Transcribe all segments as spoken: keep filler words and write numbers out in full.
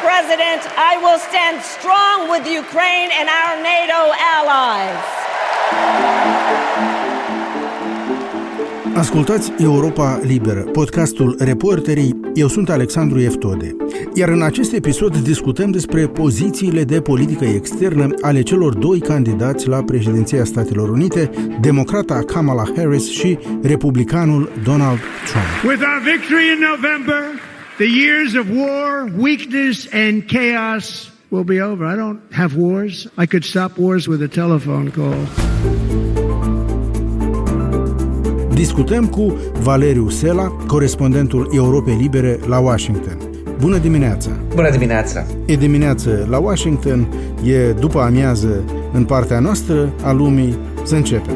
President, I will stand strong with Ukraine and our NATO allies. Ascultați Europa Liberă, podcastul Reporterii. Eu sunt Alexandru Eftode. Iar în acest episod discutăm despre pozițiile de politică externă ale celor doi candidați la președinția Statelor Unite, democrata Kamala Harris și republicanul Donald Trump. With our victory in November, the years of war, weakness and chaos will be over. I don't have wars. I could stop wars with a telephone call. Discutăm cu Valeriu Sela, corespondentul Europei Libere la Washington. Bună dimineața! Bună dimineața! E dimineață la Washington, e după amiază în partea noastră a lumii. Să începem!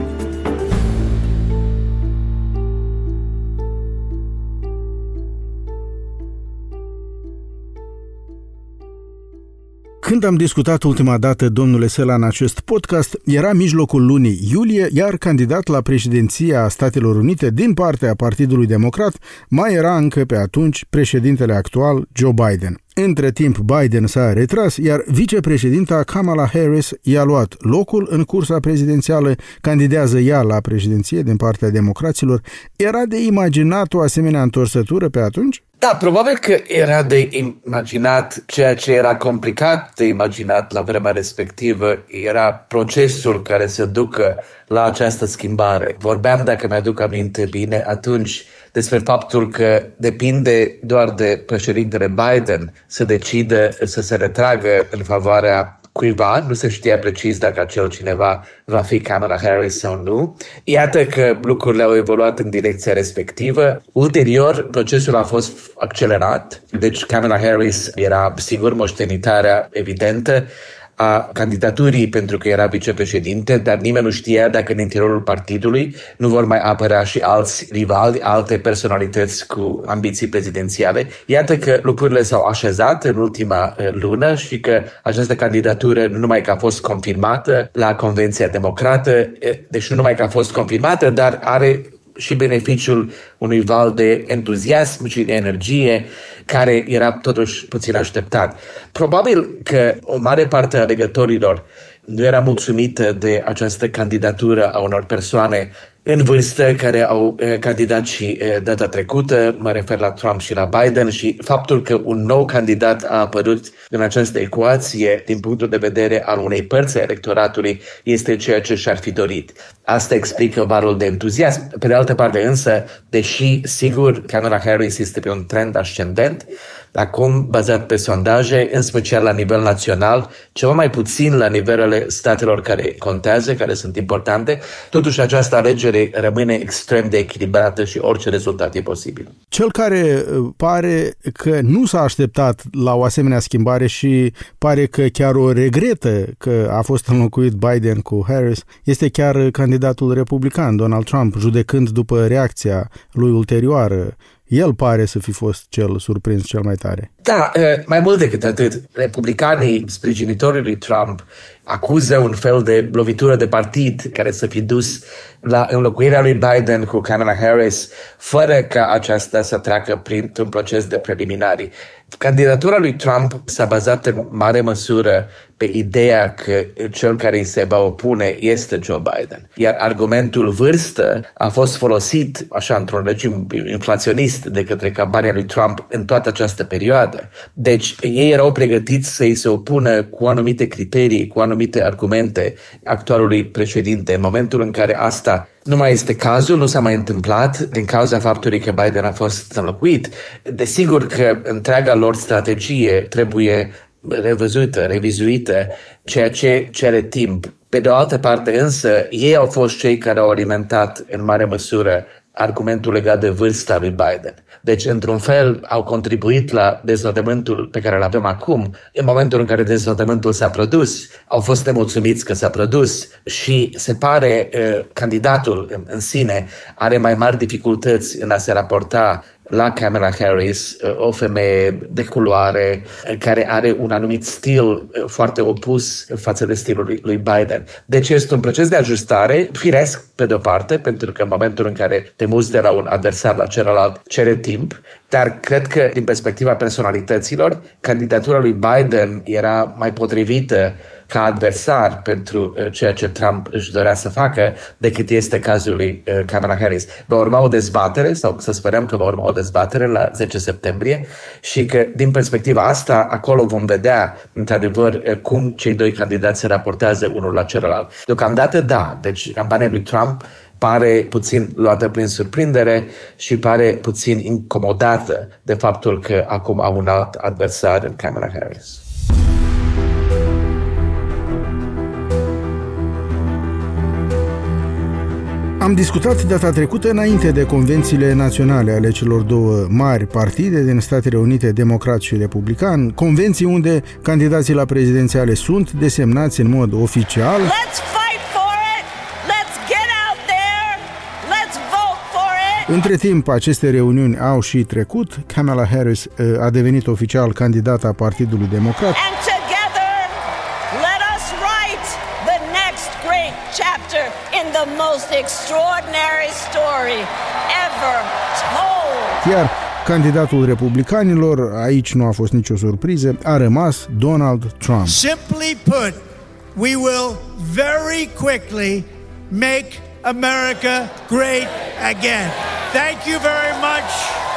Când am discutat ultima dată, domnule Sela, în acest podcast, era mijlocul lunii iulie, iar candidat la președinția Statelor Unite din partea Partidului Democrat mai era încă pe atunci președintele actual, Joe Biden. Între timp, Biden s-a retras, iar vicepreședinta Kamala Harris i-a luat locul în cursa prezidențială, candidează ea la președinție din partea democraților. Era de imaginat o asemenea întorsătură pe atunci? Da, probabil că era de imaginat. Ceea ce era complicat de imaginat la vremea respectivă era procesul care se ducă la această schimbare. Vorbeam, dacă mi-aduc aminte bine, atunci despre faptul că depinde doar de președintele Biden să decide să se retragă în favoarea cuiva, nu se știa precis dacă acel cineva va fi Kamala Harris sau nu. Iată că lucrurile au evoluat în direcția respectivă. Ulterior, procesul a fost accelerat, deci Kamala Harris era sigur moștenitarea evidentă a candidaturii pentru că era vicepreședinte, dar nimeni nu știa dacă în interiorul partidului nu vor mai apărea și alți rivali, alte personalități cu ambiții prezidențiale. Iată că lucrurile s-au așezat în ultima lună și că această candidatură nu numai că a fost confirmată la Convenția Democrată, deci nu numai că a fost confirmată, dar are și beneficiul unui val de entuziasm și de energie care era totuși puțin așteptat. Probabil că o mare parte a alegătorilor nu era mulțumită de această candidatură a unor persoane în vârstă care au eh, candidat și eh, data trecută, mă refer la Trump și la Biden, și faptul că un nou candidat a apărut în această ecuație din punctul de vedere al unei părți a electoratului este ceea ce și-ar fi dorit. Asta explică valul de entuziasm. Pe de altă parte însă, deși sigur Kamala Harris este pe un trend ascendent, acum bazat pe sondaje, în special la nivel național, ceva mai puțin la nivelele statelor care contează, care sunt importante, totuși această alegere rămâne extrem de echilibrată și orice rezultat e posibil. Cel care pare că nu s-a așteptat la o asemenea schimbare și pare că chiar o regretă că a fost înlocuit Biden cu Harris este chiar candidatul republican, Donald Trump, judecând după reacția lui ulterioară. El pare să fi fost cel surprins cel mai tare. Da, mai mult decât atât, republicanii sprijinitorii lui Trump acuză un fel de lovitură de partid care să fi dus la înlocuirea lui Biden cu Kamala Harris fără ca aceasta să treacă printr-un proces de preliminari. Candidatura lui Trump s-a bazat în mare măsură pe ideea că cel care îi se va opune este Joe Biden. Iar argumentul vârstă a fost folosit așa într-un regim inflaționist de către campania lui Trump în toată această perioadă. Deci ei erau pregătiți să îi se opună cu anumite criterii, cu anumite argumente actualului președinte. În momentul în care asta nu mai este cazul, nu s-a mai întâmplat din cauza faptului că Biden a fost înlocuit. Desigur că întreaga lor strategie trebuie revăzută, revizuită, ceea ce cere timp. Pe de o altă parte însă, ei au fost cei care au alimentat în mare măsură argumentul legat de vârsta lui Biden. Deci, într-un fel, au contribuit la dezvoltamentul pe care îl avem acum. În momentul în care dezvoltamentul s-a produs, au fost nemulțumiți că s-a produs și se pare uh, candidatul în, în sine are mai mari dificultăți în a se raporta la Kamala Harris o femeie de culoare care are un anumit stil foarte opus față de stilul lui Biden. Deci este un proces de ajustare, firesc pe de-o parte, pentru că în momentul în care te muți de la un adversar la celălalt cere timp, dar cred că din perspectiva personalităților, candidatura lui Biden era mai potrivită ca adversar pentru uh, ceea ce Trump își dorea să facă decât este cazul lui uh, Kamala Harris. Va urma o dezbatere, sau să sperăm că va urma o dezbatere la zece septembrie și că din perspectiva asta acolo vom vedea într-adevăr uh, cum cei doi candidați se raportează unul la celălalt. Deocamdată da, deci campania lui Trump pare puțin luată prin surprindere și pare puțin incomodată de faptul că acum au un alt adversar în Kamala Harris. Am discutat data trecută înainte de convențiile naționale ale celor două mari partide din Statele Unite, Democrat și Republican, convenții unde candidații la prezidențiale sunt desemnați în mod oficial. Let's fight for it. Let's get out there. Let's vote for it. Între timp, aceste reuniuni au și trecut. Kamala Harris a devenit oficial candidata Partidului Democrat. And together, let us write the next great chapter in the most extraordinary story ever told. Iar candidatul republicanilor, aici nu a fost nicio surpriză, a rămas Donald Trump. Simply put, we will very quickly make America great again. Thank you very much.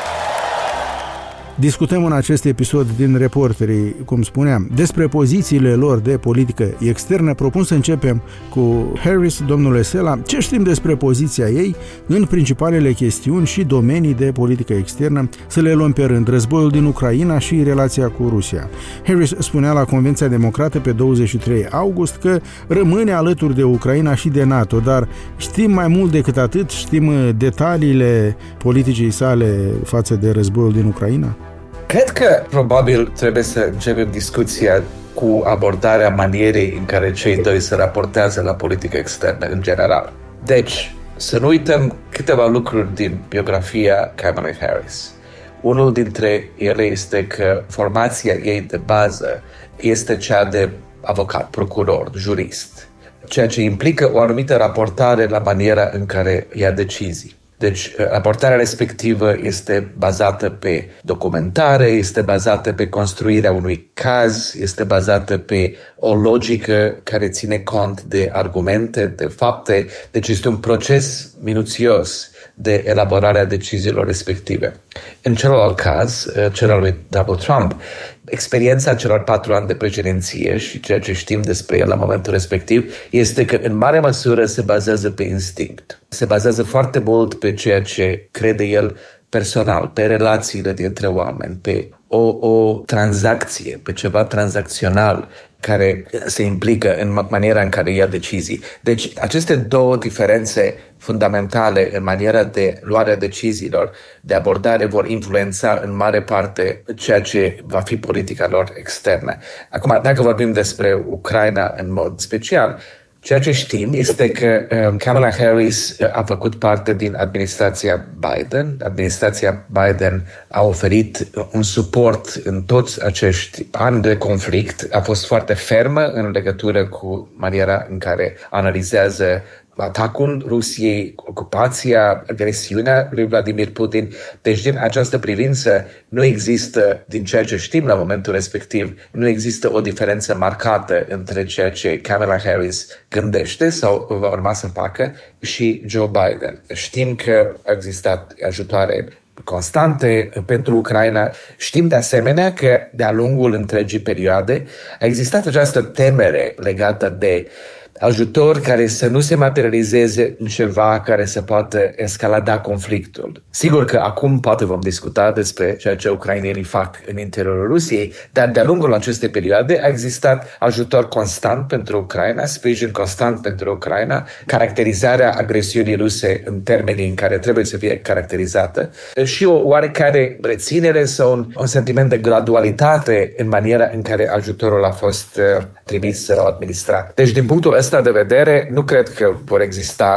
Discutăm în acest episod din Reporterii, cum spuneam, despre pozițiile lor de politică externă. Propun să începem cu Harris. Domnule Sela, ce știm despre poziția ei în principalele chestiuni și domenii de politică externă? Să le luăm pe rând: războiul din Ucraina și relația cu Rusia. Harris spunea la Convenția Democrată pe douăzeci și trei august că rămâne alături de Ucraina și de NATO, dar știm mai mult decât atât? Știm detaliile politicii sale față de războiul din Ucraina? Cred că probabil trebuie să începem discuția cu abordarea manierei în care cei doi se raportează la politică externă în general. Deci, să nu uităm câteva lucruri din biografia Kamala Harris. Unul dintre ele este că formația ei de bază este cea de avocat, procuror, jurist, ceea ce implică o anumită raportare la maniera în care ia decizii. Deci, raportarea respectivă este bazată pe documentare, este bazată pe construirea unui caz, este bazată pe o logică care ține cont de argumente, de fapte. Deci este un proces minuțios de elaborarea deciziilor respective. În celălalt caz, cel al lui Donald Trump, experiența celor patru ani de președinție și ceea ce știm despre el la momentul respectiv este că în mare măsură se bazează pe instinct. Se bazează foarte mult pe ceea ce crede el personal, pe relațiile dintre oameni, pe o, o tranzacție, pe ceva tranzacțional care se implică în maniera în care ia decizii. Deci aceste două diferențe fundamentale în maniera de luare a deciziilor, de abordare, vor influența în mare parte ceea ce va fi politica lor externă. Acum, dacă vorbim despre Ucraina în mod special, ceea ce știm este că um, Kamala Harris a făcut parte din administrația Biden. Administrația Biden a oferit un suport în toți acești ani de conflict. A fost foarte fermă în legătură cu maniera în care analizează atacul Rusiei, ocupația, agresiunea lui Vladimir Putin. Deci, din această privință, nu există, din ceea ce știm la momentul respectiv, nu există o diferență marcată între ceea ce Kamala Harris gândește sau va urma să facă și Joe Biden. Știm că a existat ajutoare constante pentru Ucraina. Știm de asemenea că de-a lungul întregii perioade a existat această temere legată de ajutor care să nu se materializeze în ceva care să poată escalada conflictul. Sigur că acum poate vom discuta despre ceea ce ucrainenii fac în interiorul Rusiei, dar de-a lungul acestei perioade a existat ajutor constant pentru Ucraina, sprijin constant pentru Ucraina, caracterizarea agresiunii ruse în termenii în care trebuie să fie caracterizată și o oarecare reținere sau un, un sentiment de gradualitate în maniera în care ajutorul a fost uh, trimis sau administrat. Deci, din punctul ăsta de vedere, nu cred că vor exista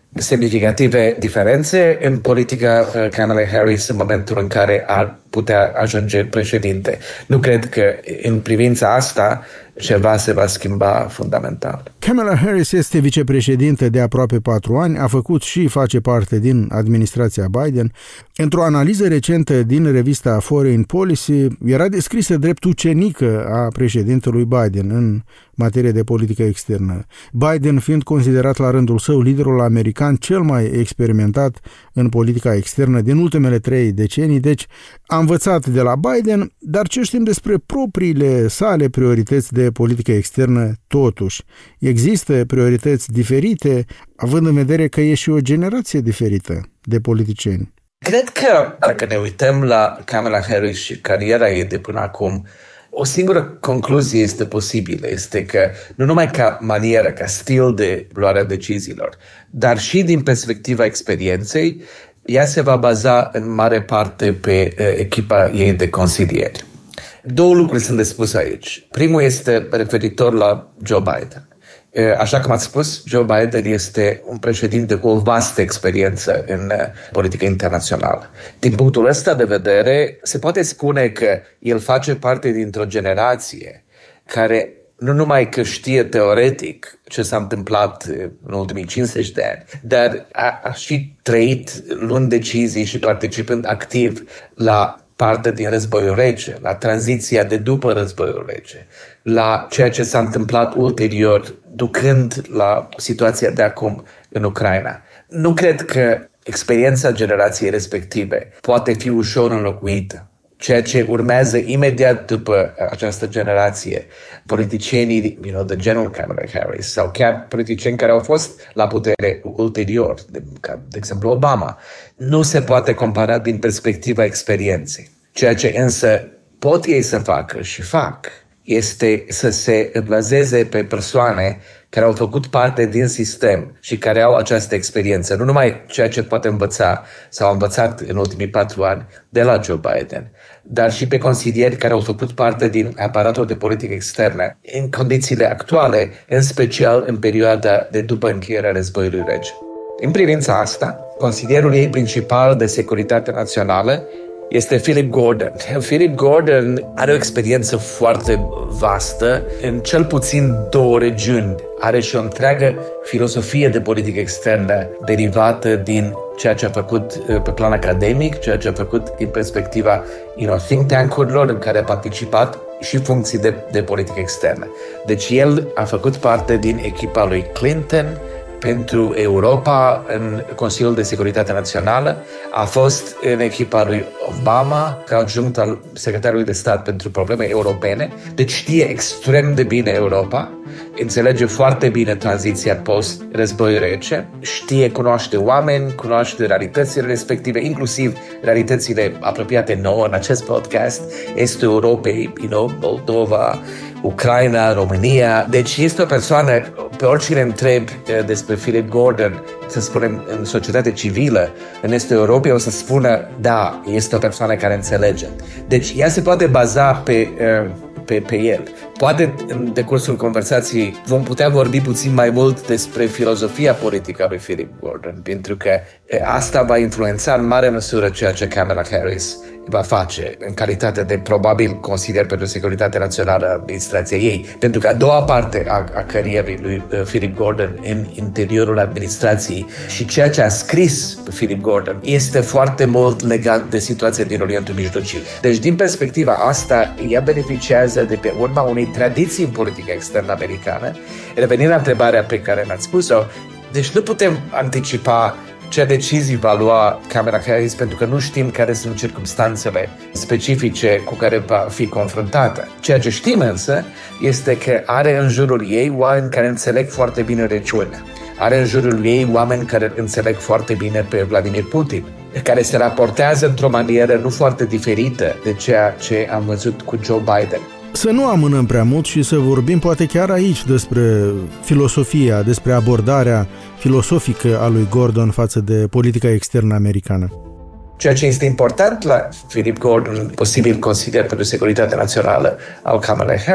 semnificative diferențe în politica Kamalei Harris în momentul în care ar putea ajunge președinte. Nu cred că în privința asta ceva se va schimba fundamental. Kamala Harris este vicepreședinte de aproape patru ani, a făcut și face parte din administrația Biden. Într-o analiză recentă din revista Foreign Policy, era descrisă drept ucenică a președintelui Biden în materie de politică externă. Biden fiind considerat la rândul său liderul american cel mai experimentat în politica externă din ultimele trei decenii, deci a învățat de la Biden, dar ce știm despre propriile sale priorități de politică externă totuși? Există priorități diferite, având în vedere că e și o generație diferită de politicieni? Cred că dacă ne uităm la Kamala Harris și cariera ei de până acum, o singură concluzie este posibilă, este că nu numai ca manieră, ca stil de luarea deciziilor, dar și din perspectiva experienței, ea se va baza în mare parte pe uh, echipa ei de consilieri. Două lucruri sunt de spus aici. Primul este referitor la Joe Biden. Uh, așa cum ați spus, Joe Biden este un președinte cu o vastă experiență în uh, politică internațională. Din punctul ăsta de vedere, se poate spune că el face parte dintr-o generație care nu numai că știe teoretic ce s-a întâmplat în ultimii cincizeci de ani, dar a, a și trăit luând decizii și participând activ la parte din războiul rece, la tranziția de după războiul rece, la ceea ce s-a întâmplat ulterior, ducând la situația de acum în Ucraina. Nu cred că experiența generației respective poate fi ușor înlocuită. Ceea ce urmează imediat după această generație, politicienii, you know, de genul Kamala Harris sau chiar politicieni care au fost la putere ulterior, de, ca, de exemplu Obama, nu se poate compara din perspectiva experienței. Ceea ce însă pot ei să facă și fac este să se bazeze pe persoane care au făcut parte din sistem și care au această experiență. Nu numai ceea ce poate învăța sau au învățat în ultimii patru ani de la Joe Biden, dar și pe consilieri care au făcut parte din aparatul de politică externă în condițiile actuale, în special în perioada de după încheierea războiului rece. În privința asta, consilierul ei principal de securitate națională este Philip Gordon. Philip Gordon are o experiență foarte vastă în cel puțin două regiuni. Are și o întreagă filosofie de politică externă derivată din ceea ce a făcut pe plan academic, ceea ce a făcut din perspectiva you know, think tank-urilor în care a participat și funcții de, de politică externă. Deci el a făcut parte din echipa lui Clinton pentru Europa în Consiliul de Securitate Națională, a fost în echipa lui Obama ca adjunct al secretarului de stat pentru probleme europene, deci știe extrem de bine Europa, înțelege foarte bine tranziția post-război rece, știe, cunoaște oameni, cunoaște realitățile respective, inclusiv realitățile apropiate nouă în acest podcast, estul Europei, you know, Moldova, Ucraina, România. Deci este o persoană, pe oricine întreb despre Philip Gordon, să spunem, în societate civilă, în estul Europei, o să spună, da, este o persoană care înțelege. Deci ea se poate baza pe, pe, pe el. Poate în decursul conversației vom putea vorbi puțin mai mult despre filozofia politică a lui Philip Gordon, pentru că asta va influența în mare măsură ceea ce Kamala Harris va face în calitate de probabil consilier pentru securitate națională a administrației ei. Pentru că a doua parte a, a carierei lui uh, Philip Gordon în interiorul administrației și ceea ce a scris Philip Gordon este foarte mult legat de situația din Orientul Mijlociu. Deci din perspectiva asta, ea beneficiază de pe urma unei tradiții în politica externă americană. Revenind la întrebarea pe care mi-ați spus-o, deci nu putem anticipa ce decizii va lua Kamala Harris pentru că nu știm care sunt circumstanțele specifice cu care va fi confruntată. Ceea ce știm însă este că are în jurul ei oameni care înțeleg foarte bine regiunea. Are în jurul ei oameni care înțeleg foarte bine pe Vladimir Putin, care se raportează într-o manieră nu foarte diferită de ceea ce am văzut cu Joe Biden. Să nu amânăm prea mult și să vorbim poate chiar aici despre filosofia, despre abordarea filosofică a lui Gordon față de politica externă americană. Ceea ce este important la Philip Gordon, posibil consilier pentru securitate națională al Kamala Harris,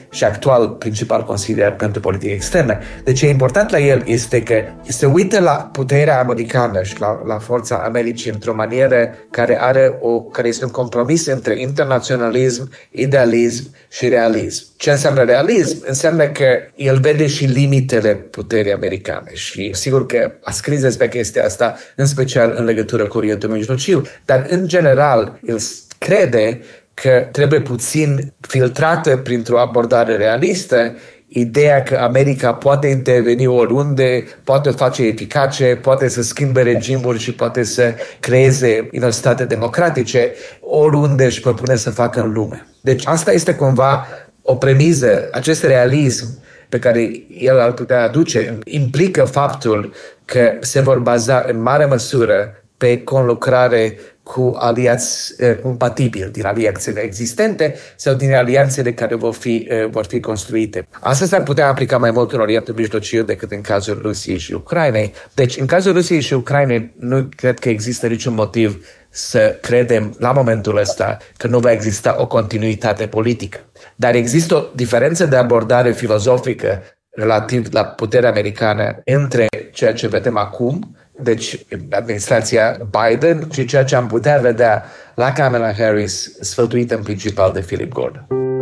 și actual principal consilier pentru politică externă. Deci ce e important la el este că se uită la puterea americană și la, la forța Americii într-o manieră care are o, care este un compromis între internaționalism, idealism și realism. Ce înseamnă realism? Înseamnă că el vede și limitele puterii americane și sigur că a scris despre chestia asta, în special în legătură cu Orientul Mijlociu, dar în general el crede că trebuie puțin filtrată printr-o abordare realistă ideea că America poate interveni oriunde, poate face eficace, poate să schimbe regimuri și poate să creeze state democratice oriunde își propune să facă în lume. Deci asta este cumva o premiză, acest realism pe care el ar putea aduce implică faptul că se vor baza în mare măsură pe conlucrare cu aliați eh, compatibili din alianțele existente sau din alianțele care vor fi, eh, vor fi construite. Asta s-ar putea aplica mai mult în Orientul Mijlociu decât în cazul Rusiei și Ucrainei. Deci, în cazul Rusiei și Ucrainei, nu cred că există niciun motiv să credem la momentul ăsta că nu va exista o continuitate politică. Dar există o diferență de abordare filozofică relativ la puterea americană între ceea ce vedem acum, deci administrația Biden, și ceea ce am putea vedea la Kamala Harris, sfătuită în principal de Philip Gordon.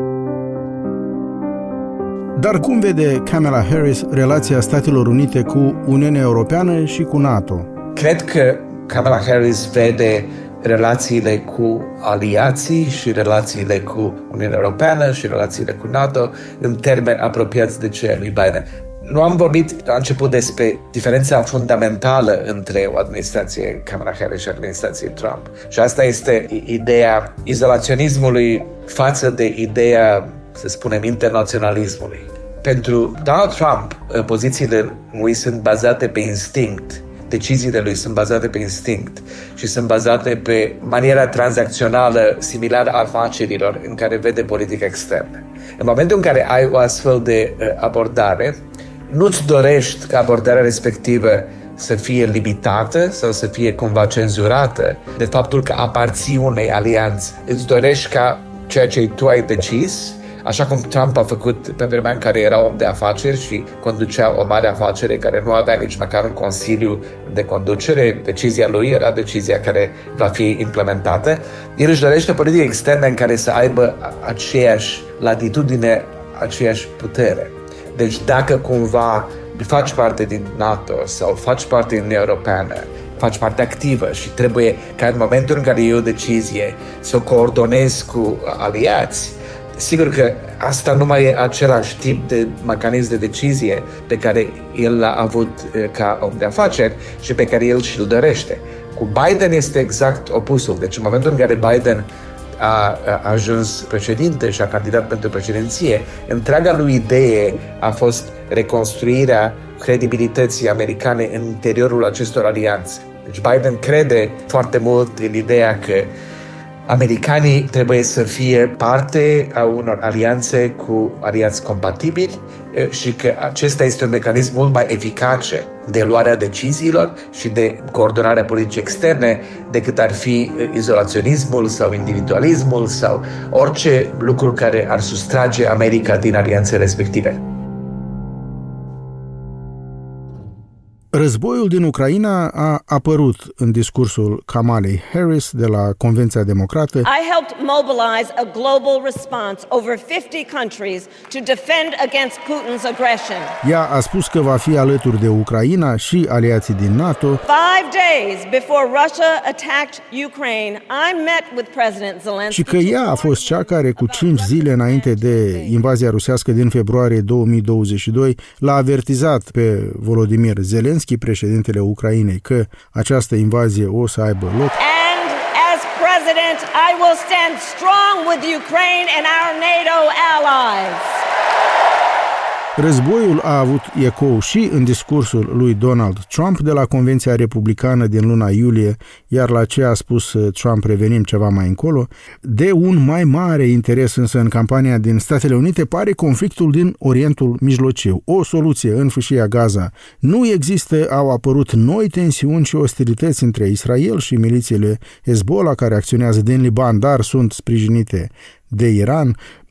Dar cum vede Kamala Harris relația Statelor Unite cu Uniunea Europeană și cu NATO? Cred că Kamala Harris vede relațiile cu aliații și relațiile cu Uniunea Europeană și relațiile cu NATO în termeni apropiați de cei lui Biden. Nu am vorbit la început despre diferența fundamentală între o administrație Kamala Harris și administrație Trump. Și asta este ideea izolaționismului față de ideea, să spunem, internaționalismului. Pentru Donald Trump, pozițiile lui sunt bazate pe instinct. Deciziile lui sunt bazate pe instinct și sunt bazate pe maniera tranzacțională similară a afacerilor în care vede politica externă. În momentul în care ai o astfel de abordare, nu-ți dorești ca abordarea respectivă să fie limitată sau să fie cumva cenzurată de faptul că aparții unei alianțe. Îți dorești ca ceea ce tu ai decis, așa cum Trump a făcut pe vremea în care era om de afaceri și conducea o mare afacere care nu avea nici măcar un consiliu de conducere, decizia lui era decizia care va fi implementată. El își dorește o politică externă în care să aibă aceeași latitudine, aceeași putere. Deci dacă cumva faci parte din NATO sau faci parte din Uniunea Europeană, faci parte activă și trebuie ca în momentul în care iei o decizie să o coordonezi cu aliați, sigur că asta nu mai e același tip de mecanism de decizie pe care el l-a avut ca om de afaceri și pe care el și-l dorește. Cu Biden este exact opusul. Deci în momentul în care Biden a ajuns președinte și a candidat pentru președinție, întreaga lui idee a fost reconstruirea credibilității americane în interiorul acestor alianțe. Deci Biden crede foarte mult în ideea că americanii trebuie să fie parte a unor alianțe cu aliați compatibili și că acesta este un mecanism mult mai eficace de luarea deciziilor și de coordonarea politicii externe decât ar fi izolaționismul sau individualismul sau orice lucru care ar sustrage America din alianțe respective. Războiul din Ucraina a apărut în discursul Kamalei Harris de la Convenția Democrată. I helped mobilize a global response over fifty countries to defend against Putin's aggression. Ea a spus că va fi alături de Ucraina și aliații din NATO. Five days before Russia attacked Ukraine, I met with President Zelensky. Și că ea a fost cea care cu cinci zile înainte de invazia rusească din februarie două mii douăzeci și doi l-a avertizat pe Volodymyr Zelensky, președintele Ucrainei, că această invazie o să aibă loc. And as president, I will stand strong with Ukraine and our NATO allies. Războiul a avut ecou și în discursul lui Donald Trump de la Convenția Republicană din luna iulie, iar la ce a spus Trump revenim ceva mai încolo. De un mai mare interes însă în campania din Statele Unite pare conflictul din Orientul Mijlociu. O soluție în fâșia Gaza nu există, au apărut noi tensiuni și ostilități între Israel și milițiile Hezbollah care acționează din Liban, dar sunt sprijinite de Iran.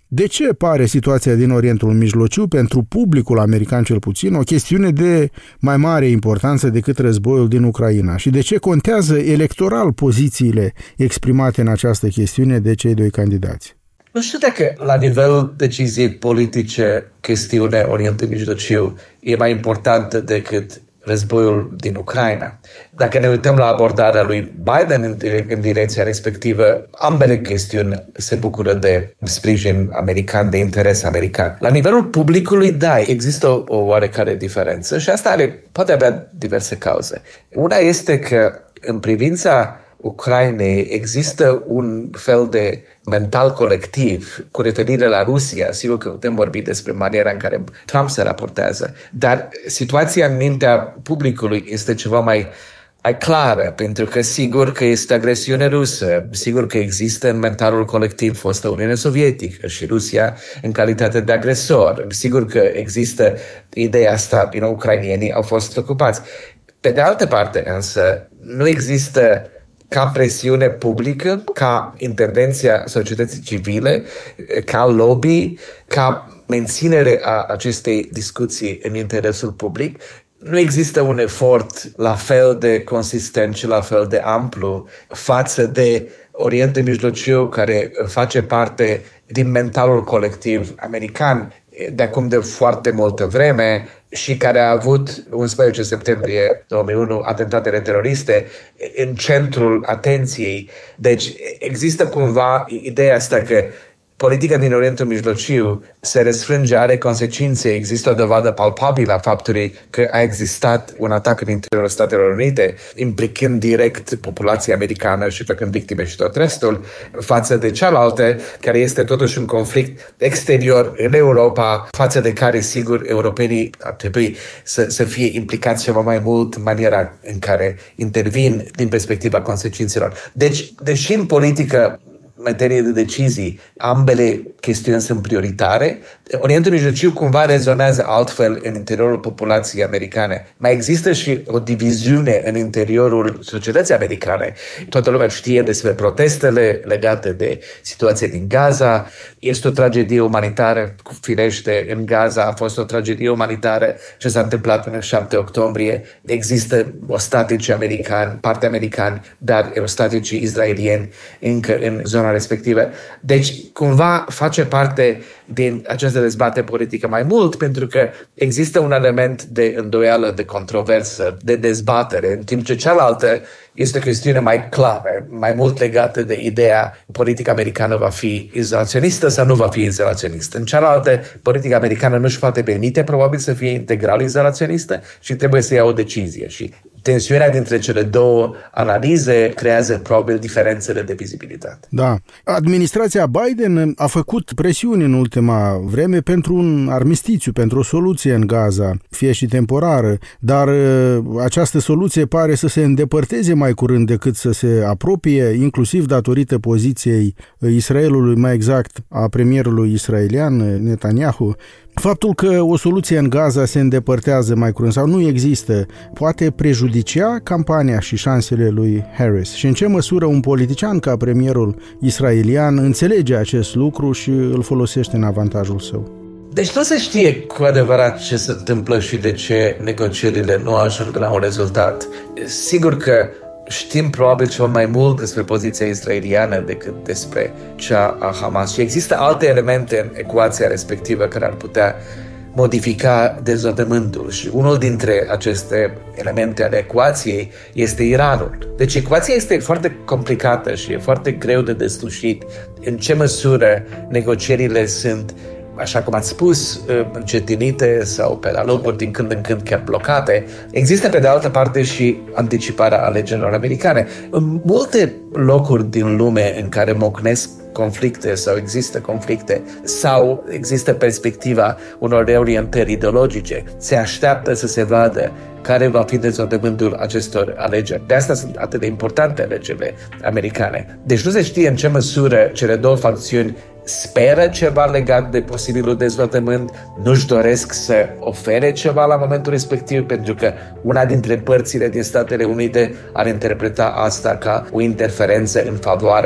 De ce pare situația din Orientul Mijlociu, pentru publicul american cel puțin, o chestiune de mai mare importanță decât războiul din Ucraina? Și de ce contează electoral pozițiile exprimate în această chestiune de cei doi candidați? Nu știu dacă la nivelul deciziei politice chestiunea Orientului Mijlociu e mai importantă decât războiul din Ucraina. Dacă ne uităm la abordarea lui Biden în, în direcția respectivă, ambele chestiuni se bucură de sprijin american, de interes american. La nivelul publicului, da, există o, o oarecare diferență și asta are, poate avea diverse cauze. Una este că în privința Ucrainei există un fel de mental colectiv cu referire la Rusia. Sigur că putem vorbi despre maniera în care Trump se raportează, dar situația în mintea publicului este ceva mai, mai clară, pentru că sigur că este agresiune rusă, sigur că există în mentalul colectiv fosta Uniune Sovietică și Rusia în calitate de agresor. Sigur că există ideea asta, you know, ucrainienii au fost ocupați. Pe de altă parte, însă, nu există ca presiune publică, ca intervenția societății civile, ca lobby, ca menținere a acestei discuții în interesul public. Nu există un efort la fel de consistent și la fel de amplu față de Orientul Mijlociu, care face parte din mentalul colectiv american de acum de foarte multă vreme și care a avut unsprezece septembrie două mii unu atentatele teroriste în centrul atenției. Deci există cumva ideea asta că politica din Orientul Mijlociu se răsfrânge, are consecințe. Există o dovadă palpabilă a faptului că a existat un atac în interiorul Statelor Unite, implicând direct populația americană și făcând victime și tot restul, față de cealaltă, care este totuși un conflict exterior în Europa, față de care, sigur, europenii ar trebui să, să fie implicați ceva mai mult în maniera în care intervin din perspectiva consecințelor. Deci, deși în politică materie de decizii, ambele chestiuni sunt prioritare, Orientul Mijlociu cumva rezonează altfel în interiorul populației americane. Mai există și o diviziune în interiorul societății americane. Toată lumea știe despre protestele legate de situația din Gaza. Este o tragedie umanitară, firește, în Gaza a fost o tragedie umanitară ce s-a întâmplat în șapte octombrie. Există ostatici americani, parte americani, dar ostatici israelieni încă în zona respectivă. Deci, cumva face parte din această dezbatere politică mai mult, pentru că există un element de îndoială, de controversă, de dezbatere, în timp ce cealaltă este o chestiune mai clară, mai mult legată de ideea politica americană va fi izolaționistă sau nu va fi izolaționistă. În cealaltă, politica americană nu își poate permite probabil să fie integral izolaționistă și trebuie să ia o decizie. Și tensiunea dintre cele două analize creează probabil diferențele de vizibilitate. Da. Administrația Biden a făcut presiuni în ultima vreme pentru un armistițiu, pentru o soluție în Gaza, fie și temporară, dar această soluție pare să se îndepărteze mai curând decât să se apropie, inclusiv datorită poziției Israelului, mai exact a premierului israelian Netanyahu. Faptul că o soluție în Gaza se îndepărtează mai curând sau nu există, poate prejudicia campania și șansele lui Harris. Și în ce măsură un politician ca premierul israelian înțelege acest lucru și îl folosește în avantajul său? Deci nu se știe cu adevărat ce se întâmplă și de ce negocierile nu ajung la un rezultat. Sigur că știm probabil ceva mai mult despre poziția israeliană decât despre cea a Hamas. Și există alte elemente în ecuația respectivă care ar putea modifica dezodământul. Și unul dintre aceste elemente ale ecuației este Iranul. Deci ecuația este foarte complicată și e foarte greu de deslușit în ce măsură negocierile sunt, așa cum ați spus, încetinite sau pe la locuri din când în când chiar blocate. Există pe de altă parte și anticiparea alegerilor americane. În multe locuri din lume în care mocnesc conflicte sau există conflicte sau există perspectiva unor reorientări ideologice, se așteaptă să se vadă care va fi dezvoltamentul acestor alegeri. De asta sunt atât de importante alegerile americane. Deci nu se știe în ce măsură cele două facțiuni speră ceva legat de posibilul dezvoltament, nu-și doresc să ofere ceva la momentul respectiv, pentru că una dintre părțile din Statele Unite ar interpreta asta ca o interferență în favoarea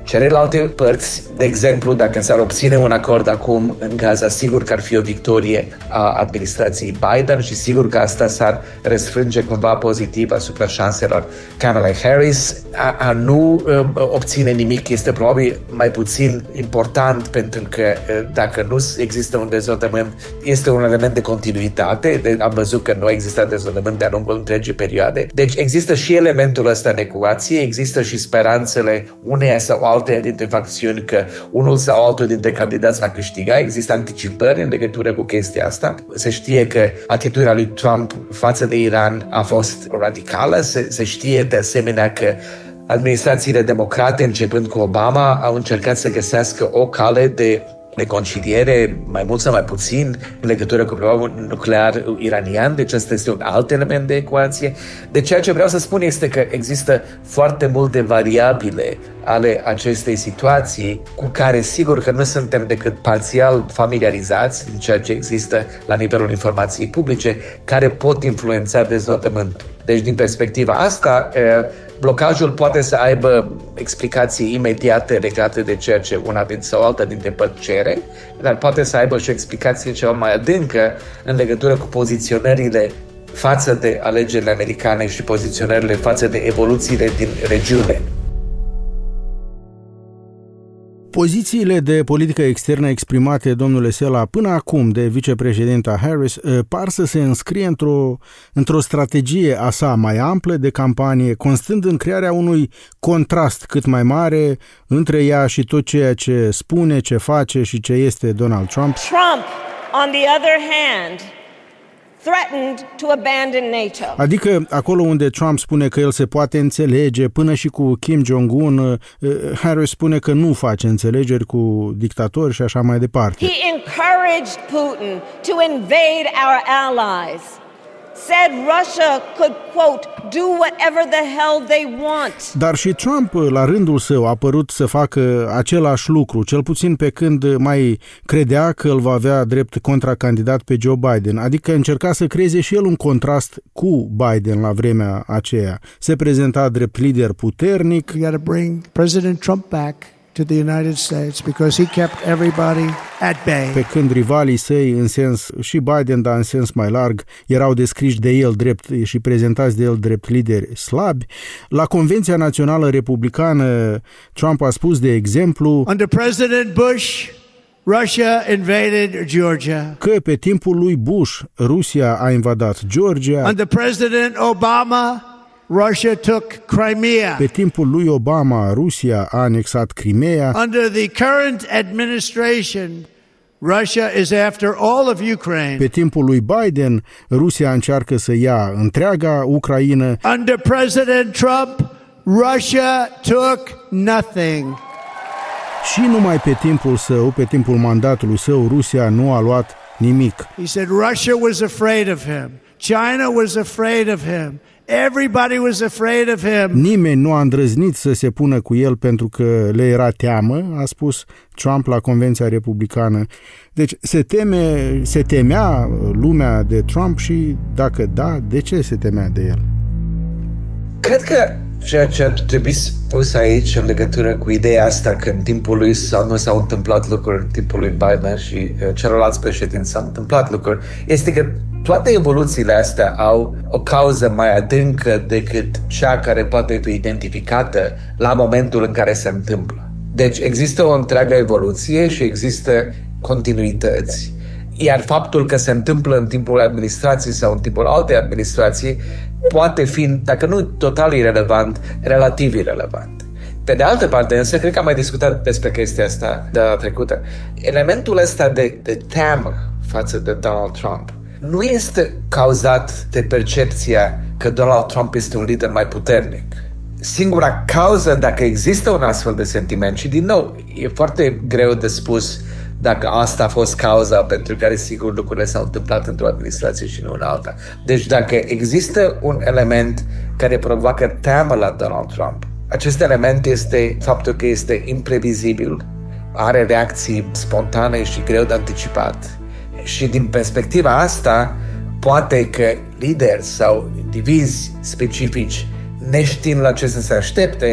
celelalte părți. De exemplu, dacă s-ar obține un acord acum în Gaza, sigur că ar fi o victorie a administrației Biden și sigur că asta s-ar răsfrânge cumva pozitiv asupra șanselor Kamalei Harris. A, a nu uh, obține nimic este probabil mai puțin important, pentru că uh, dacă nu există un dezvoltament, este un element de continuitate. De, am văzut că nu există dezvoltament de-a lungul întregii perioade. Deci există și elementul ăsta în ecuație, există și speranțele uneia sau alteia dintre facțiuni că unul sau altul dintre candidați va câștiga. Există anticipări în legătură cu chestia asta. Se știe că atitudinea lui Trump față de Iran a fost radicală. Se, se știe de asemenea că administrațiile democrate, începând cu Obama, au încercat să găsească o cale de de conciliere, mai mult sau mai puțin, în legătură cu programul nuclear iranian. Deci ăsta este un alt element de ecuație. Deci ceea ce vreau să spun este că există foarte multe variabile ale acestei situații cu care sigur că nu suntem decât parțial familiarizați din ceea ce există la nivelul informației publice, care pot influența dezvoltamentul. Deci din perspectiva asta, blocajul poate să aibă explicații imediate legate de ceea ce una din sau alta dintre părți cere, dar poate să aibă și o explicație ceva mai adâncă în legătură cu poziționările față de alegerile americane și poziționările față de evoluțiile din regiune. Pozițiile de politică externă exprimate, domnule Sela, până acum de vicepreședinta Harris par să se înscrie într-o, într-o strategie a sa mai amplă de campanie, constând în crearea unui contrast cât mai mare între ea și tot ceea ce spune, ce face și ce este Donald Trump. Trump, on the other hand, threatened to abandon NATO. Adică acolo unde Trump spune că el se poate înțelege până și cu Kim Jong-un, Harris spune că nu face înțelegeri cu dictatori și așa mai departe. He encouraged Putin to invade our allies. Said Russia could, quote, do whatever the hell they want. Dar și Trump, la rândul său, a părut să facă același lucru, cel puțin pe când mai credea că îl va avea drept contracandidat pe Joe Biden, adică încerca să creeze și el un contrast cu Biden la vremea aceea. Se prezenta drept lider puternic. We got to bring President Trump back to the United States because he kept everybody at bay. Pe când rivalii săi, în sens și Biden, dar în sens mai larg, erau descriși de el drept și prezentați de el drept lideri slabi. La Convenția Națională Republicană, Trump a spus, de exemplu, Under President Bush, Russia invaded Georgia. Că pe timpul lui Bush, Rusia a invadat Georgia. Under President Obama, Russia took Crimea. Pe timpul lui Obama, Rusia a anexat Crimea. Under the current administration, Russia is after all of Ukraine. Pe timpul lui Biden, Rusia încearcă să ia întreaga Ucraină. Under President Trump, Russia took nothing. Și numai pe timpul său, pe timpul mandatului său, Rusia nu a luat nimic. He said Russia was afraid of him. China was afraid of him. Everybody was afraid of him. Nimeni nu a îndrăznit să se pună cu el pentru că le era teamă, a spus Trump la Convenția Republicană. Deci se teme, se temea lumea de Trump și dacă da, de ce se temea de el? Cred că ceea ce ar trebui spus aici în legătură cu ideea asta că în timpul lui sau nu s-au întâmplat lucruri, în timpul lui Biden și uh, celorlalți președinți s-au întâmplat lucruri, este că toate evoluțiile astea au o cauză mai adâncă decât cea care poate fi identificată la momentul în care se întâmplă. Deci există o întreagă evoluție și există continuități. Iar faptul că se întâmplă în timpul administrației sau în timpul altei administrații poate fi, dacă nu total irelevant, relativ irelevant. Pe de altă parte, însă, cred că am mai discutat despre chestia asta data trecută. Elementul ăsta de, de teamă față de Donald Trump nu este cauzat de percepția că Donald Trump este un lider mai puternic. Singura cauză, dacă există un astfel de sentiment, și din nou, e foarte greu de spus dacă asta a fost cauza pentru care, sigur, lucrurile s-au întâmplat într-o administrație și nu în alta. Deci dacă există un element care provoacă teamă la Donald Trump, acest element este faptul că este imprevizibil, are reacții spontane și greu de anticipat. Și din perspectiva asta, poate că lideri sau indivizi specifici, neștiind la ce să se aștepte,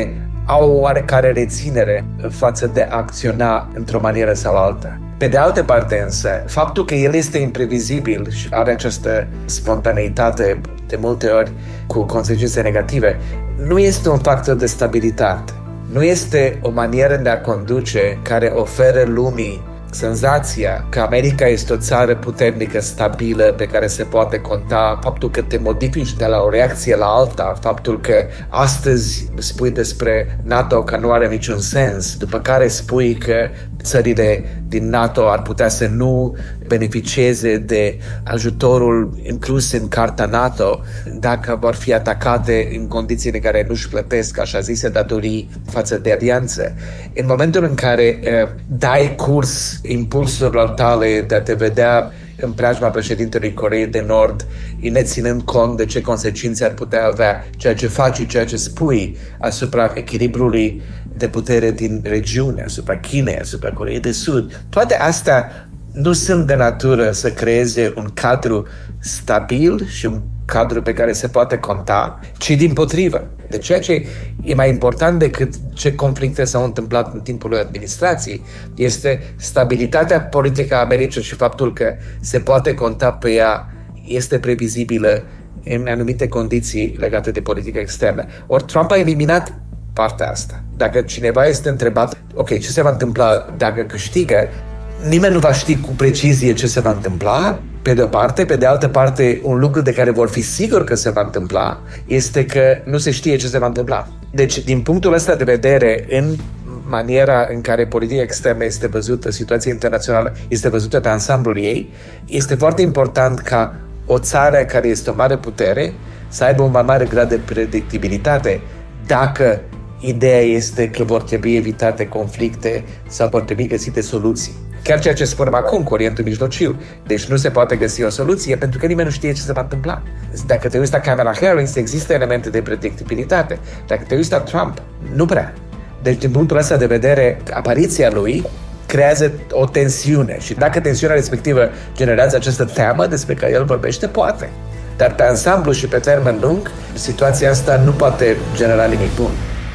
au o oarecare reținere față de a acționa într-o manieră sau alta. Pe de altă parte însă, faptul că el este imprevizibil și are această spontaneitate de multe ori cu consecințe negative, nu este un factor de stabilitate. Nu este o manieră de a conduce care oferă lumii senzația că America este o țară puternică, stabilă, pe care se poate conta, faptul că te modifici de la o reacție la alta, faptul că astăzi spui despre NATO că nu are niciun sens, după care spui că țările din NATO ar putea să nu beneficieze de ajutorul inclus în Carta NATO dacă vor fi atacate în condițiile în care nu-și plătesc așa zise datorii față de alianță. În momentul în care uh, dai curs impulsurilor tale de a te vedea în preajma președintelui Coreei de Nord, neținând cont de ce consecințe ar putea avea ceea ce faci și ceea ce spui asupra echilibrului de putere din regiune, asupra Chinei, asupra Coreei de Sud. Toate astea nu sunt de natură să creeze un cadru stabil și un cadru pe care se poate conta, ci dimpotrivă. De ceea ce e mai important decât ce conflicte s-au întâmplat în timpul administrației este stabilitatea politică a Americii și faptul că se poate conta pe ea, este previzibilă în anumite condiții legate de politică externă. Ori Trump a eliminat partea asta. Dacă cineva este întrebat, ok, ce se va întâmpla dacă câștigă, nimeni nu va ști cu precizie ce se va întâmpla, pe de o parte. Pe de altă parte, un lucru de care vor fi sigur că se va întâmpla este că nu se știe ce se va întâmpla. Deci, din punctul ăsta de vedere, în maniera în care politica externă este văzută, situația internațională este văzută pe ansamblul ei, este foarte important ca o țară care este o mare putere să aibă un mai mare grad de predictibilitate dacă ideea este că vor trebui evitate conflicte sau vor trebui găsite soluții. Chiar ceea ce spunem acum cu Orientul Mijlociu. Deci nu se poate găsi o soluție pentru că nimeni nu știe ce se va întâmpla. Dacă te uiți la Kamala Harris, există elemente de predictibilitate. Dacă te uiți la Trump, nu prea. Deci din punctul ăsta de vedere, apariția lui creează o tensiune și dacă tensiunea respectivă generează această teamă despre care el vorbește, poate. Dar pe ansamblu și pe termen lung, situația asta nu poate genera nimic bun.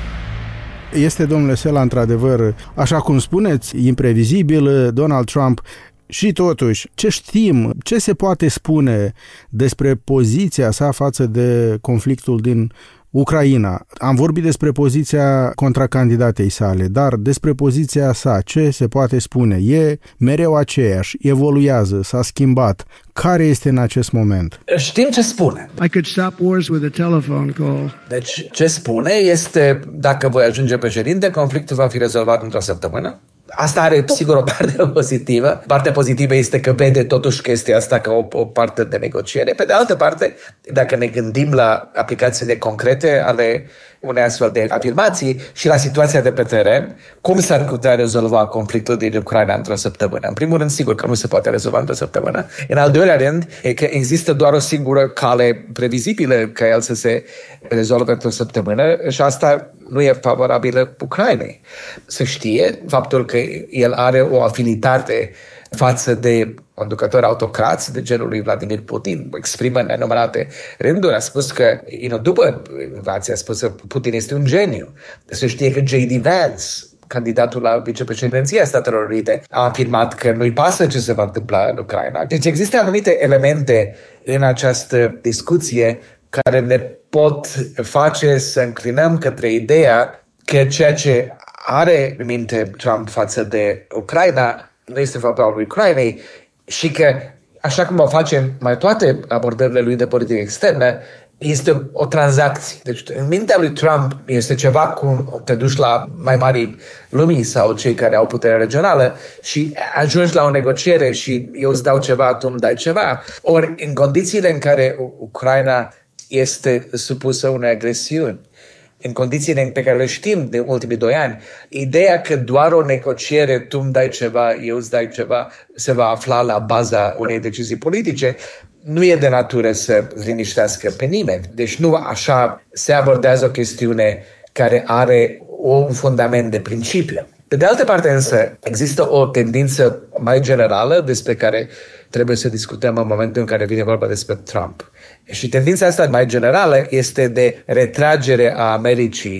Este, domnule Sela, într-adevăr, așa cum spuneți, imprevizibil Donald Trump și totuși, ce știm, ce se poate spune despre poziția sa față de conflictul din Ucraina? Am vorbit despre poziția contracandidatei sale, dar despre poziția sa, ce se poate spune? E mereu aceeași, evoluează, s-a schimbat. Care este în acest moment? Știm ce spune. I could stop wars with a telephone call. Deci, ce spune este, dacă voi ajunge președinte, conflictul va fi rezolvat într-o săptămână. Asta are, sigur, o parte pozitivă. Partea pozitivă este că vede totuși chestia asta ca o, o parte de negociere. Pe de altă parte, dacă ne gândim la aplicațiile concrete ale unei astfel de afirmații și la situația de pe teren, cum s-ar putea rezolva conflictul din Ucraina într-o săptămână? În primul rând, sigur că nu se poate rezolva într-o săptămână. În al doilea rând, e că există doar o singură cale previzibilă ca el să se rezolve într-o săptămână și asta nu e favorabilă Ucrainei. Se știe faptul că el are o afinitate față de conducători autocrați de genul lui Vladimir Putin. Exprimă în nenumărate rânduri. A spus că, you know, după invazie, a spus că Putin este un geniu. Se știe că J D Vance, candidatul la vicepreședinția Statelor Unite, a afirmat că nu-i pasă ce se va întâmpla în Ucraina. Deci există anumite elemente în această discuție care ne pot face să înclinăm către ideea că ceea ce are în minte Trump față de Ucraina nu este favorabil Ucrainei și că, așa cum o face mai toate abordările lui de politică externă, este o tranzacție. Deci, în mintea lui Trump este ceva cum te duci la mai mari lumii sau cei care au putere regională și ajungi la o negociere și eu îți dau ceva, tu îmi dai ceva. Ori, în condițiile în care Ucraina este supusă unei agresiuni, în condițiile pe care le știm de ultimii doi ani, ideea că doar o negociere, tu îmi dai ceva, eu îți dai ceva, se va afla la baza unei decizii politice, nu e de natură să liniștească pe nimeni. Deci nu așa se abordează o chestiune care are un fundament de principiu. Pe de altă parte însă, există o tendință mai generală despre care trebuie să discutăm în momentul în care vine vorba despre Trump. Și tendința asta mai generală este de retragere a Americii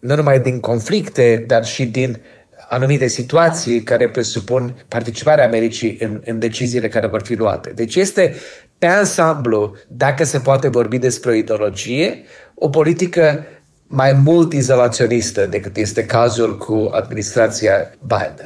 nu numai din conflicte, dar și din anumite situații care presupun participarea Americii în, în deciziile care vor fi luate. Deci este, pe ansamblu, dacă se poate vorbi despre o ideologie, o politică mai mult izolaționistă decât este cazul cu administrația Biden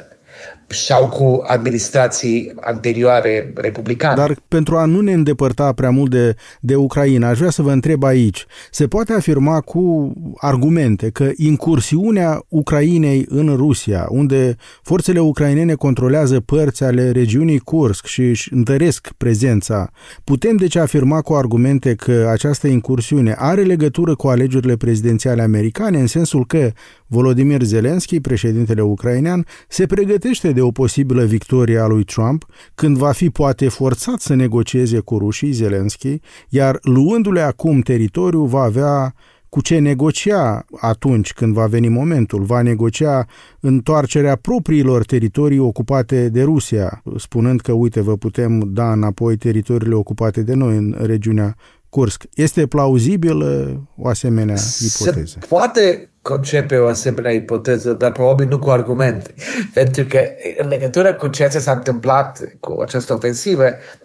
sau cu administrații anterioare republicane. Dar pentru a nu ne îndepărta prea mult de, de Ucraina, aș vrea să vă întreb aici, se poate afirma cu argumente că incursiunea Ucrainei în Rusia, unde forțele ucrainene controlează părți ale regiunii Kursk și își întăresc prezența, putem deci afirma cu argumente că această incursiune are legătură cu alegerile prezidențiale americane, în sensul că Volodymyr Zelensky, președintele ucrainean, se pregătește de o posibilă victorie a lui Trump, când va fi poate forțat să negocieze cu rușii Zelensky, iar luându-le acum teritoriu va avea cu ce negocia atunci când va veni momentul, va negocia întoarcerea propriilor teritorii ocupate de Rusia, spunând că, uite, vă putem da înapoi teritoriile ocupate de noi în regiunea Kursk. Este plauzibilă o asemenea ipoteză? Se poate concepe o asemenea ipoteză, dar probabil nu cu argumente. Pentru că în legătură cu ceea ce s-a întâmplat cu această ofensivă,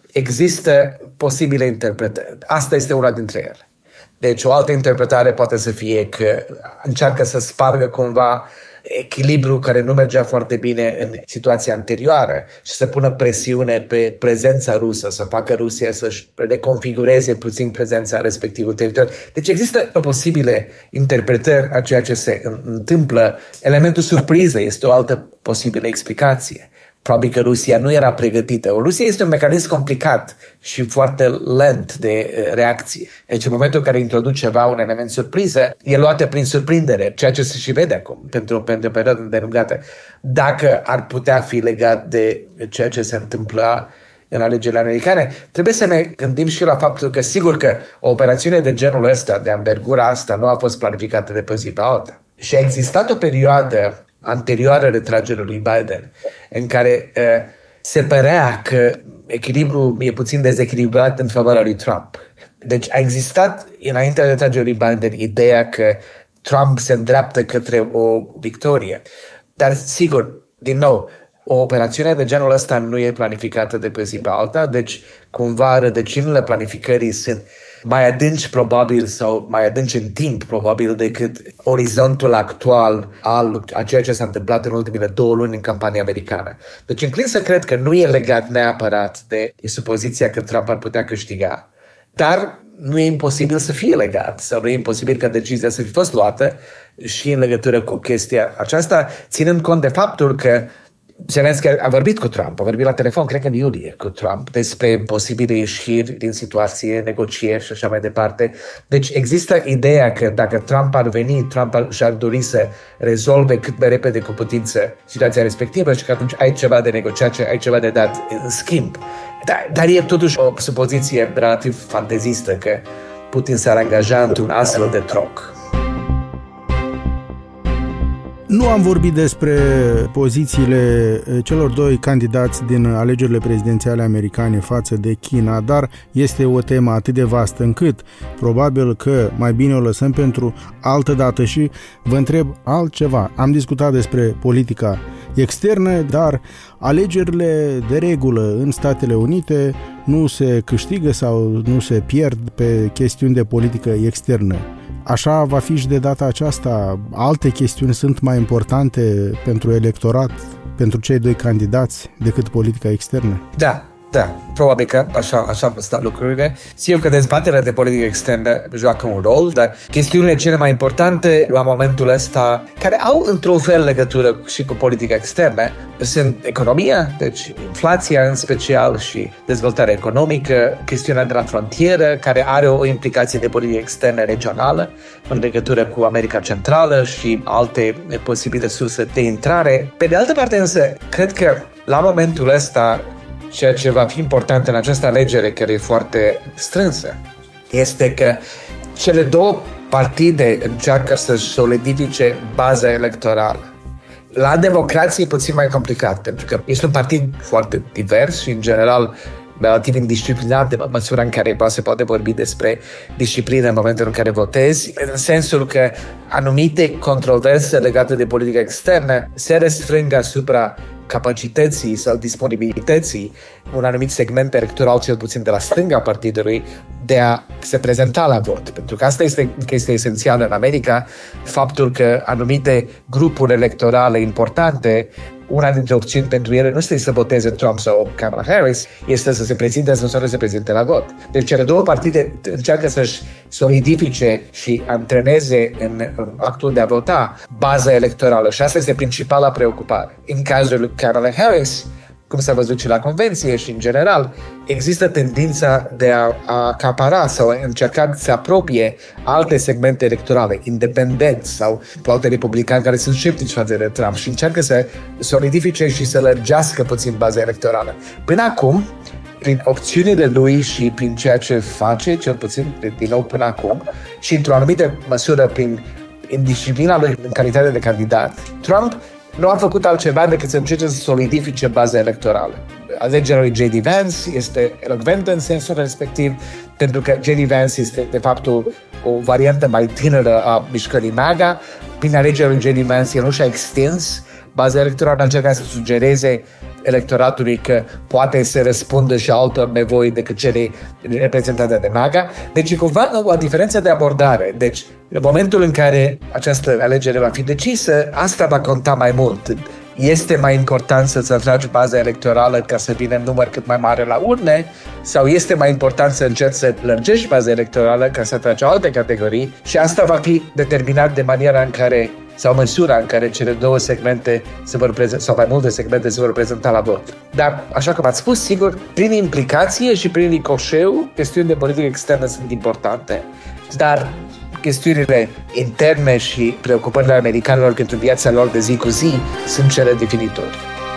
există posibile interpretări. Asta este una dintre ele. Deci o altă interpretare poate să fie că încearcă să spargă cumva echilibru care nu mergea foarte bine în situația anterioară și să pună presiune pe prezența rusă, să facă Rusia să-și reconfigureze puțin prezența în respectivul teritoriu. Deci există posibile interpretări a ceea ce se întâmplă. Elementul surpriză este o altă posibilă explicație. Probabil că Rusia nu era pregătită. Rusia este un mecanism complicat și foarte lent de reacție. Deci în momentul în care introduce ceva, un element surpriză, e luată prin surprindere, ceea ce se și vede acum, pentru, pentru o perioadă îndelungată. Dacă ar putea fi legat de ceea ce se întâmpla în alegerile americane, trebuie să ne gândim și la faptul că, sigur că o operațiune de genul ăsta, de anvergura asta, nu a fost planificată de pe zi pe alta. Și a existat o perioadă anterioară retragerii lui Biden, în care uh, se părea că echilibrul e puțin dezechilibrat în favoarea lui Trump. Deci a existat, înainte de retragerii lui Biden, ideea că Trump se îndreaptă către o victorie. Dar, sigur, din nou, o operațiune de genul ăsta nu e planificată de pe zi pe alta, deci cumva rădăcinile planificării sunt mai adânci probabil sau mai adânci în timp probabil decât orizontul actual al a ceea ce s-a întâmplat în ultimele două luni în campania americană. Deci înclin să cred că nu e legat neapărat de supoziția că Trump ar putea câștiga, dar nu e imposibil să fie legat sau nu e imposibil ca decizia să fi fost luată și în legătură cu chestia aceasta, ținând cont de faptul că Zelensky a vorbit cu Trump, a vorbit la telefon, cred că în iulie, cu Trump, despre posibile ieșiri din situație, negocieri și așa mai departe. Deci există ideea că dacă Trump ar veni, Trump și-ar dori să rezolve cât mai repede cu putință situația respectivă și că atunci ai ceva de negociat, ai ceva de dat în schimb. Dar, dar e totuși o supoziție relativ fantezistă că Putin s-ar angaja într-un astfel de troc. Nu am vorbit despre pozițiile celor doi candidați din alegerile prezidențiale americane față de China, dar este o temă atât de vastă încât probabil că mai bine o lăsăm pentru altă dată și vă întreb altceva. Am discutat despre politica externă, dar alegerile de regulă în Statele Unite nu se câștigă sau nu se pierd pe chestiuni de politică externă. Așa va fi și de data aceasta. Alte chestiuni sunt mai importante pentru electorat, pentru cei doi candidați, decât politica externă? Da, da, probabil că așa, așa stau lucrurile. Sigur că dezbaterea de politică externă joacă un rol, dar chestiunile cele mai importante la momentul ăsta, care au într-un fel legătură și cu politica externă, sunt economia, deci inflația în special și dezvoltarea economică, chestiunea de la frontieră, care are o implicație de politică externă regională în legătură cu America Centrală și alte posibile surse de intrare. Pe de altă parte însă, cred că la momentul ăsta ceea ce va fi important în această alegere, care e foarte strânsă, este că cele două partide încearcă să-și solidifice baza electorală. La democrație e puțin mai complicat, pentru că este un partid foarte divers și, în general, relativ indisciplinat de măsura în care se poate vorbi despre disciplină în momentul în care votezi, în sensul că anumite controverse legate de politică externă se restrâng asupra capacității sau disponibilității un anumit segment electoral, cel puțin de la stânga partidului, de a se prezenta la vot. Pentru că asta este chestia esențială în America, faptul că anumite grupuri electorale importante, una dintre opțiuni pentru ele nu este să voteze Trump sau Kamala Harris, este să se prezinte sau să nu se prezinte la vot. Deci cele două partide încearcă să-și solidifice și antreneze în actul de a vota baza electorală și asta este principala preocupare. În cazul lui Kamala Harris, cum s-a văzut și la convenție și în general, există tendința de a, a acapara sau încerca să apropie alte segmente electorale, independenți sau alte republicani care sunt sceptici față de Trump și încearcă să solidifice și să lărgească puțin baza electorală. Până acum, prin opțiunile lui și prin ceea ce face, cel puțin din nou până acum, și într-o anumită măsură prin indisciplina lui în calitate de candidat, Trump nu a făcut altceva decât să încerce să solidifice baza electorală. Alegerea lui J D. Vance este elocventă în sensul respectiv, pentru că J D. Vance este, de fapt, o, o variantă mai tânără a mișcării MAGA. Prin alegerea lui J D. Vance, el nu și-a extins baza electorală, a încercat să sugereze electoratului că poate să răspundă și altor nevoi decât cele reprezentate de MAGA. Deci, cumva, o diferență de abordare. Deci, în momentul în care această alegere va fi decisă, asta va conta mai mult. Este mai important să-ți atragi baza electorală ca să vină în număr cât mai mare la urne sau este mai important să încerci să lărgești baza electorală ca să atragi alte categorii și asta va fi determinat de maniera în care sau măsura în care cele două segmente se vor prezenta, sau mai multe segmente se vor prezenta la vot. Dar, așa cum ați spus, sigur, prin implicație și prin ricoșeu, chestiuni de politică externă sunt importante, dar chestiunile interne și preocupările americanilor pentru viața lor de zi cu zi sunt cele definitorii.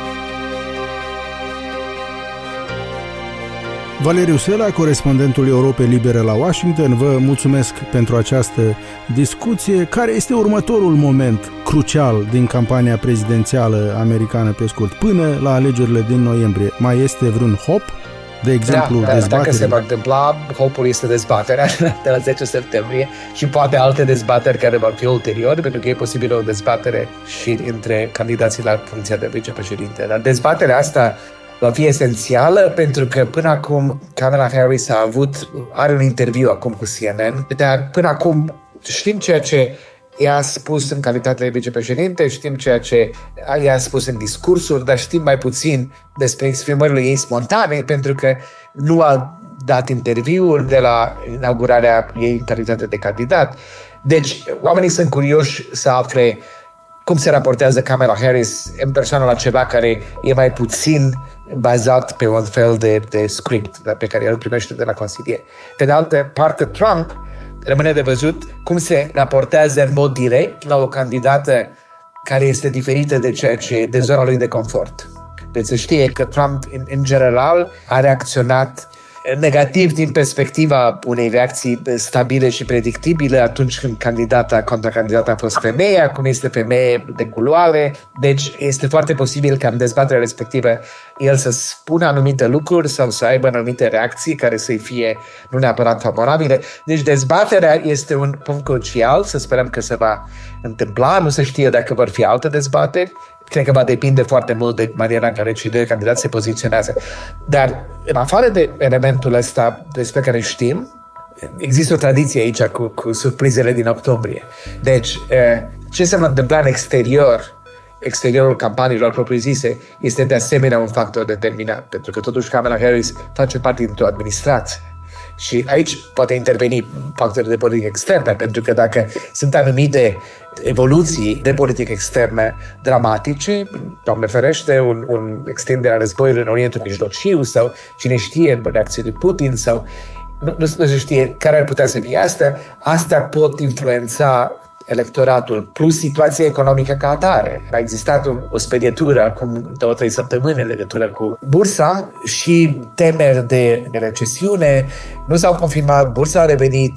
Valeriu Sela, corespondentul Europei Libere la Washington, vă mulțumesc pentru această discuție. Care este următorul moment crucial din campania prezidențială americană, pe scurt, până la alegerile din noiembrie? Mai este vreun hop? De exemplu, da, dezbatere? Dacă se va întâmpla, hopul este dezbaterea de la zece septembrie și poate alte dezbateri care vor fi ulterior, pentru că e posibil o dezbatere și între candidații la funcția de vicepreședinte. Dar dezbaterea asta va fi esențială pentru că până acum Kamala Harris a avut, are un interviu acum cu C N N, dar până acum știm ceea ce i-a spus în calitate de vicepreședinte, știm ceea ce i-a spus în discursuri, dar știm mai puțin despre exprimările ei spontane, pentru că nu a dat interviuri de la inaugurarea ei în calitate de candidat. Deci, oamenii sunt curioși să afle cum se raportează Kamala Harris în persoană la ceva care e mai puțin bazat pe un fel de, de script pe care el primește de la consilier. Pe de altă parte, Trump rămâne de văzut cum se raportează în mod direct la o candidată care este diferită de ceea ce de zona lui de confort. Deci se știe că Trump, în, în general, a reacționat negativ din perspectiva unei reacții stabile și predictibile atunci când candidata contra candidata a fost femeie, acum este femeie de culoare, deci este foarte posibil ca în dezbaterea respectivă el să spună anumite lucruri sau să aibă anumite reacții care să-i fie nu neapărat favorabile. Deci dezbaterea este un punct crucial, să sperăm că se va întâmpla, nu se știe dacă vor fi alte dezbateri. Cred că va depinde foarte mult de maniera în care cei doi candidați se poziționează. Dar, în afară de elementul ăsta despre care știm, există o tradiție aici cu, cu surprizele din octombrie. Deci, ce se va întâmpla în exterior, exteriorul campaniilor propriu-zise, este de asemenea un factor determinant, pentru că totuși Kamala Harris face parte dintr-o administrație. Și aici poate interveni factorul de politică externă, pentru că dacă sunt anumite evoluții de politică externă dramatice, Doamne ferește, un, un extindere a războiului în Orientul Mijlociu sau cine știe, reacție de Putin sau nu, nu, nu se știe care ar putea să fie asta, asta pot influența electoratul, plus situația economică ca atare. A existat o, o sperietură acum două, trei săptămâni în legătură cu bursa și temeri de, de recesiune. Nu s-au confirmat, bursa a revenit,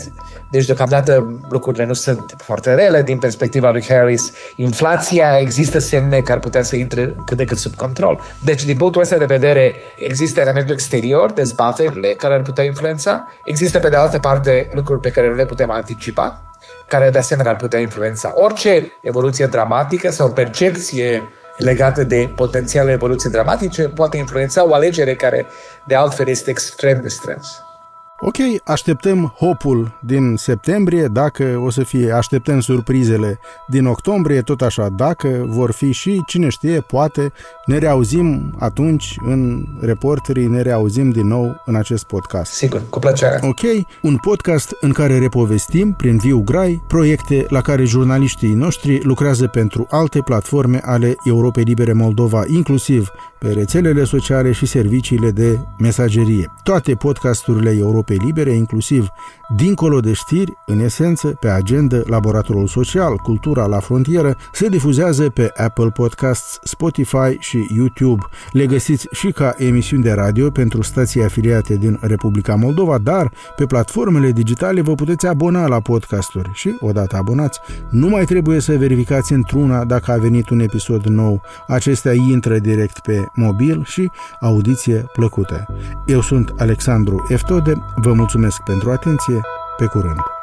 Deci, deocamdată, lucrurile nu sunt foarte rele din perspectiva lui Harris. Inflația, există semne că ar putea să intre cât de cât sub control. Deci, din punctul ăsta de vedere, există la nivelul exterior dezbaterile care ar putea influența. Există, pe de altă parte, lucruri pe care nu le putem anticipa, care de asemenea ar putea influența orice evoluție dramatică sau percepție legată de potențiale evoluții dramatice, poate influența o alegere care de altfel este extrem de strâns. Ok, așteptăm hopul din septembrie, dacă o să fie, așteptăm surprizele din octombrie, tot așa, dacă vor fi și, cine știe, poate ne reauzim atunci în Reporterii, ne reauzim din nou în acest podcast. Sigur, cu plăcere. Ok, un podcast în care repovestim, prin viu grai, proiecte la care jurnaliștii noștri lucrează pentru alte platforme ale Europei Libere Moldova, inclusiv pe rețelele sociale și serviciile de mesagerie. Toate podcasturile Europei Libere, inclusiv Dincolo de știri, în esență, pe agenda, Laboratorul Social, Cultura la frontieră, se difuzează pe Apple Podcasts, Spotify și YouTube. Le găsiți și ca emisiuni de radio pentru stații afiliate din Republica Moldova, dar pe platformele digitale vă puteți abona la podcasturi și, odată abonați, nu mai trebuie să verificați într-una dacă a venit un episod nou. Acestea intră direct pe mobil și audiție plăcută. Eu sunt Alexandru Eftode, vă mulțumesc pentru atenție, pe curând!